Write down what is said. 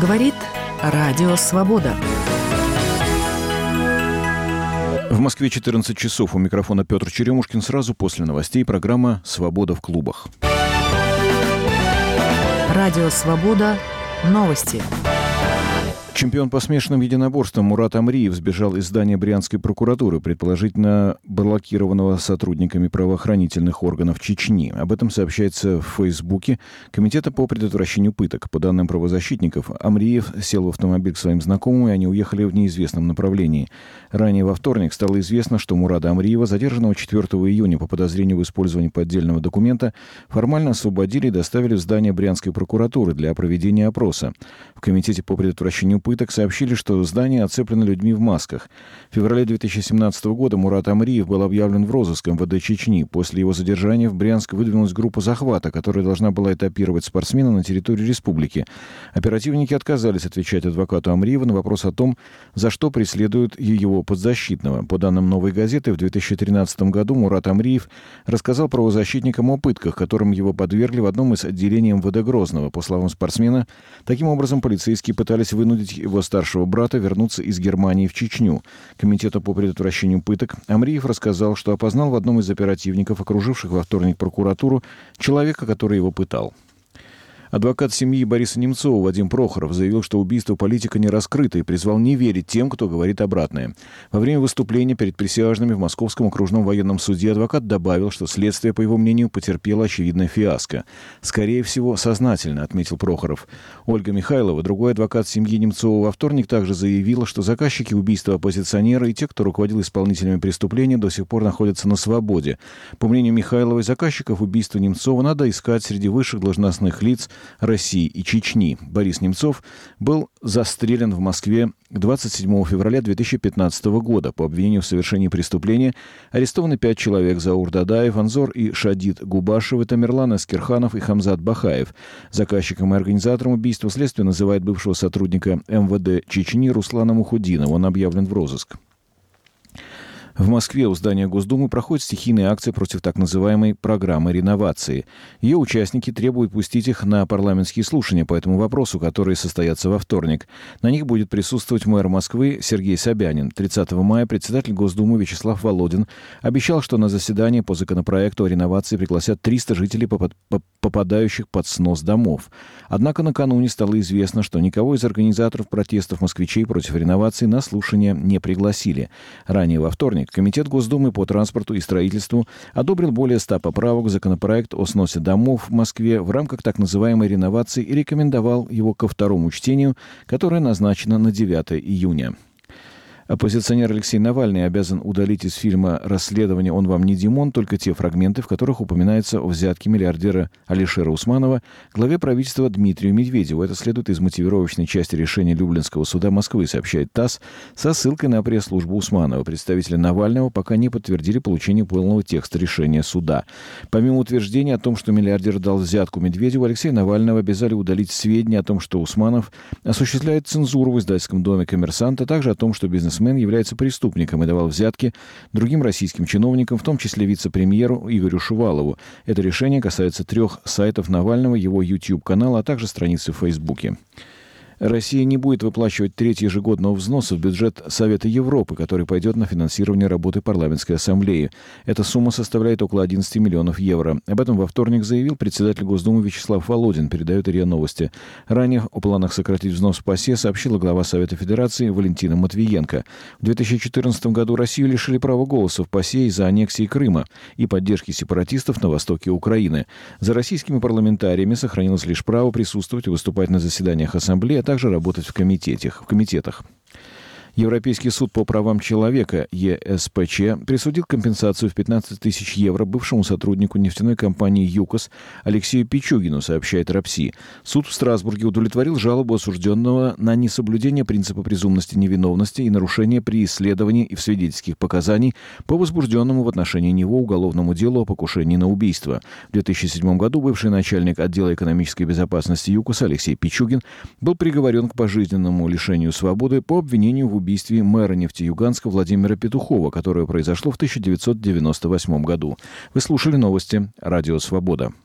Говорит Радио Свобода. В Москве 14 часов. У микрофона Петр Черемушкин. Сразу после новостей программа «Свобода в клубах». Радио Свобода. Новости. Чемпион по смешанным единоборствам Мурат Амриев сбежал из здания Брянской прокуратуры, предположительно блокированного сотрудниками правоохранительных органов Чечни. Об этом сообщается в Фейсбуке Комитета по предотвращению пыток. По данным правозащитников, Амриев сел в автомобиль к своим знакомым, и они уехали в неизвестном направлении. Ранее во вторник стало известно, что Мурата Амриева, задержанного 4 июня по подозрению в использовании поддельного документа, формально освободили и доставили в здание Брянской прокуратуры для проведения опроса. В Комитете по предотвращению пыток сообщили, что здание оцеплено людьми в масках. В феврале 2017 года Мурат Амриев был объявлен в розыск МВД Чечни. После его задержания в Брянск выдвинулась группа захвата, которая должна была этапировать спортсмена на территории республики. Оперативники отказались отвечать адвокату Амриева на вопрос о том, за что преследуют его подзащитного. По данным «Новой газеты», в 2013 году Мурат Амриев рассказал правозащитникам о пытках, которым его подвергли в одном из отделений МВД Грозного. По словам спортсмена, таким образом полицейские пытались вынудить его старшего брата вернуться из Германии в Чечню. Комитету по предотвращению пыток Амриев рассказал, что опознал в одном из оперативников, окруживших во вторник прокуратуру, человека, который его пытал. Адвокат семьи Бориса Немцова Вадим Прохоров заявил, что убийство политика не раскрыто, и призвал не верить тем, кто говорит обратное. Во время выступления перед присяжными в Московском окружном военном суде адвокат добавил, что следствие, по его мнению, потерпело очевидное фиаско. «Скорее всего, сознательно», — отметил Прохоров. Ольга Михайлова, другой адвокат семьи Немцова, во вторник также заявила, что заказчики убийства оппозиционера и те, кто руководил исполнителями преступления, до сих пор находятся на свободе. По мнению Михайловой, заказчиков убийства Немцова надо искать среди высших должностных лиц России и Чечни. Борис Немцов был застрелен в Москве 27 февраля 2015 года. По обвинению в совершении преступления арестованы 5 человек: Заур Дадаев, Анзор и Шадид Губашевы, Тамерлан Аскерханов и Хамзат Бахаев. Заказчиком и организатором убийства следствие называет бывшего сотрудника МВД Чечни Руслана Мухуддинова. Он объявлен в розыск. В Москве у здания Госдумы проходит стихийная акция против так называемой программы реновации. Ее участники требуют пустить их на парламентские слушания по этому вопросу, которые состоятся во вторник. На них будет присутствовать мэр Москвы Сергей Собянин. 30 мая председатель Госдумы Вячеслав Володин обещал, что на заседание по законопроекту о реновации пригласят 300 жителей, попадающих под снос домов. Однако накануне стало известно, что никого из организаторов протестов москвичей против реновации на слушание не пригласили. Ранее во вторник Комитет Госдумы по транспорту и строительству одобрил более 100 поправок в законопроект о сносе домов в Москве в рамках так называемой реновации и рекомендовал его ко второму чтению, которое назначено на 9 июня. Оппозиционер Алексей Навальный обязан удалить из фильма «Расследование. Он вам не Димон» только те фрагменты, в которых упоминается о взятке миллиардера Алишера Усманова главе правительства Дмитрию Медведеву. Это следует из мотивировочной части решения Люблинского суда Москвы, сообщает ТАСС, со ссылкой на пресс-службу Усманова. Представители Навального пока не подтвердили получение полного текста решения суда. Помимо утверждения о том, что миллиардер дал взятку Медведеву, Алексея Навального обязали удалить сведения о том, что Усманов осуществляет цензуру в издательском доме «Коммерсант», а также о том, что бизнесмен является преступником и давал взятки другим российским чиновникам, в том числе вице-премьеру Игорю Шувалову. Это решение касается 3 сайтов Навального, его YouTube-канала, а также страницы в Фейсбуке. Россия не будет выплачивать треть ежегодного взноса в бюджет Совета Европы, который пойдет на финансирование работы парламентской ассамблеи. Эта сумма составляет около 11 миллионов евро. Об этом во вторник заявил председатель Госдумы Вячеслав Володин, передает РИА Новости. Ранее о планах сократить взнос в ПАСЕ сообщила глава Совета Федерации Валентина Матвиенко. В 2014 году Россию лишили права голоса в ПАСЕ из-за аннексии Крыма и поддержки сепаратистов на востоке Украины. За российскими парламентариями сохранилось лишь право присутствовать и выступать на заседаниях ассамблеи, а также работать в комитетах. Европейский суд по правам человека ЕСПЧ присудил компенсацию в 15 тысяч евро бывшему сотруднику нефтяной компании «ЮКОС» Алексею Пичугину, сообщает РАПСИ. Суд в Страсбурге удовлетворил жалобу осужденного на несоблюдение принципа презумпции невиновности и нарушение при исследовании и в свидетельских показаний по возбужденному в отношении него уголовному делу о покушении на убийство. В 2007 году бывший начальник отдела экономической безопасности ЮКОС Алексей Пичугин был приговорен к пожизненному лишению свободы по обвинению в убийстве мэра Нефтеюганска Владимира Петухова, которое произошло в 1998 году. Вы слушали новости «Радио Свобода».